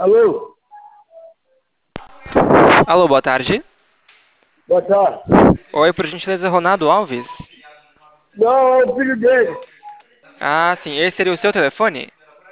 Alô? Alô, boa tarde. Boa tarde. Oi, por gentileza, Ronaldo Alves. Não, é o filho dele. Ah, sim, esse seria o seu telefone?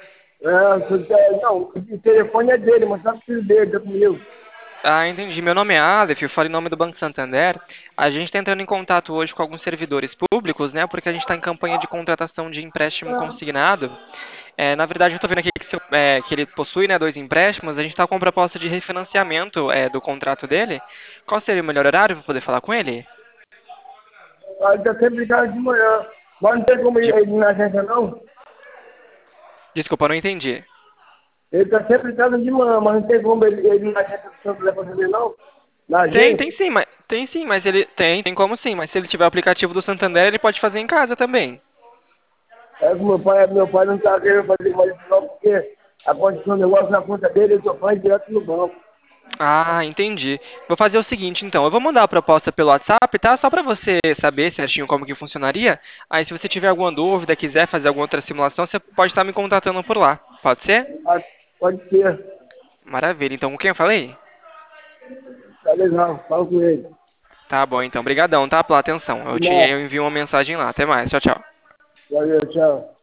Não, o telefone é dele, mas tá com o filho dele, tá comigo. Ah, entendi. Meu nome é Aleph, eu falo em nome do Banco Santander. A gente está entrando em contato hoje com alguns servidores públicos, né? Porque a gente está em campanha de contratação de empréstimo consignado. Na verdade, eu estou vendo aqui que ele possui, né, dois empréstimos. A gente está com proposta de refinanciamento, do contrato dele. Qual seria o melhor horário para poder falar com ele? Ah, ele tá sempre em casa de manhã. Mas não tem como De- ele ir na agência, não? Desculpa, eu não entendi. Ele tá sempre em casa de manhã, mas não tem como ele ir na agência do seu telefone dele, não? Na Tem, agência? tem sim, mas ele tem como sim, mas se ele tiver o aplicativo do Santander, ele pode fazer em casa também. É que meu pai não tá querendo fazer mais isso, não, porque aconteceu um negócio na conta dele, eu tô fazendo direto no banco. Ah, entendi. Vou fazer o seguinte, então. Eu vou mandar a proposta pelo WhatsApp, tá? Só para você saber certinho como que funcionaria. Aí, se você tiver alguma dúvida, quiser fazer alguma outra simulação, você pode estar me contatando por lá. Pode ser? Ah, pode ser. Maravilha. Então, com quem eu falei? Tá legal, fala com ele. Tá bom, então. Obrigadão, tá? Pela atenção. De nada. Eu envio uma mensagem lá. Até mais. Tchau, tchau. Valeu, tchau.